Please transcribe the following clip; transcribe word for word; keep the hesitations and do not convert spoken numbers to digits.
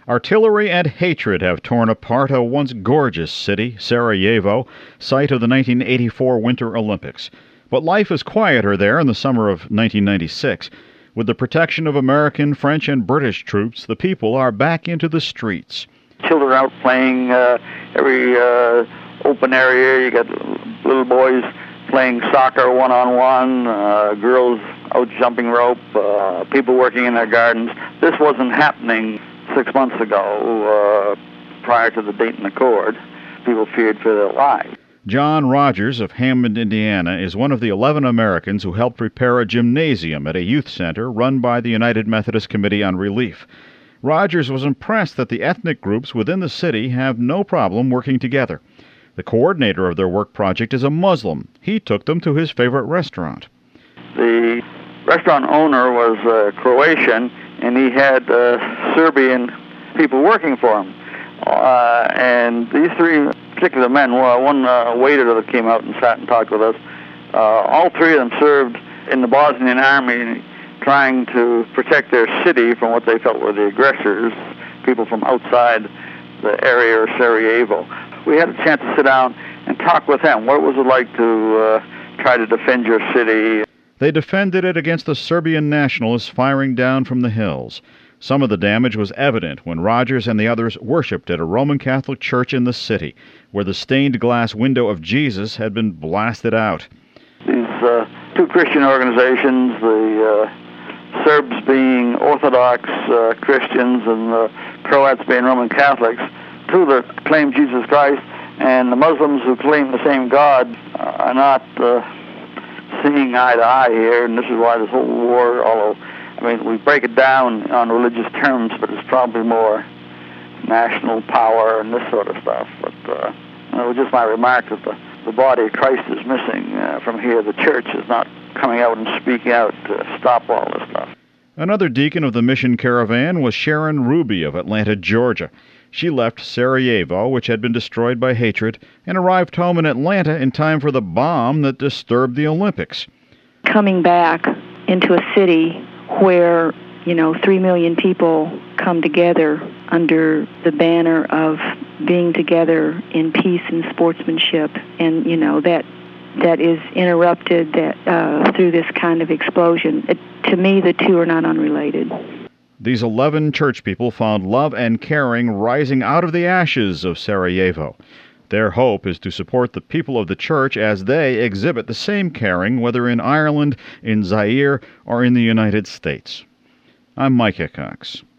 Artillery and hatred have torn apart a once gorgeous city, Sarajevo, site of the nineteen eighty-four Winter Olympics. But life is quieter there in the summer of nineteen ninety-six. With the protection of American, French, and British troops, the people are back into the streets. Children out playing uh, every uh, open area. You got little boys playing soccer one-on-one, uh, girls out jumping rope, uh, people working in their gardens. This wasn't happening six months ago, uh, prior to the Dayton Accord. People feared for their lives. John Rogers of Hammond, Indiana, is one of the eleven Americans who helped prepare a gymnasium at a youth center run by the United Methodist Committee on Relief. Rogers was impressed that the ethnic groups within the city have no problem working together. The coordinator of their work project is a Muslim. He took them to his favorite restaurant. The restaurant owner was uh, Croatian, and he had uh, Serbian people working for him. Uh, and these three particular men, well, one uh, waiter that came out and sat and talked with us, uh, all three of them served in the Bosnian army trying to protect their city from what they felt were the aggressors, people from outside the area of Sarajevo. We had a chance to sit down and talk with them. What was it like to uh, try to defend your city? They defended it against the Serbian nationalists firing down from the hills. Some of the damage was evident when Rogers and the others worshipped at a Roman Catholic church in the city, where the stained glass window of Jesus had been blasted out. These uh, two Christian organizations, the uh, Serbs being Orthodox uh, Christians and the Croats being Roman Catholics, two that claim Jesus Christ, and the Muslims who claim the same God uh, are not uh, seeing eye to eye here, and this is why this whole war, although I mean, we break it down on religious terms, but it's probably more national power and this sort of stuff. But uh, it was just my remark that the, the body of Christ is missing uh, from here. The church is not coming out and speaking out to stop all this stuff. Another deacon of the mission caravan was Sharon Ruby of Atlanta, Georgia. She left Sarajevo, which had been destroyed by hatred, and arrived home in Atlanta in time for the bomb that disturbed the Olympics. Coming back into a city where, you know, three million people come together under the banner of being together in peace and sportsmanship, and, you know, that that is interrupted that uh, through this kind of explosion. It, to me, the two are not unrelated. These eleven church people found love and caring rising out of the ashes of Sarajevo. Their hope is to support the people of the church as they exhibit the same caring, whether in Ireland, in Zaire, or in the United States. I'm Mike Hickox.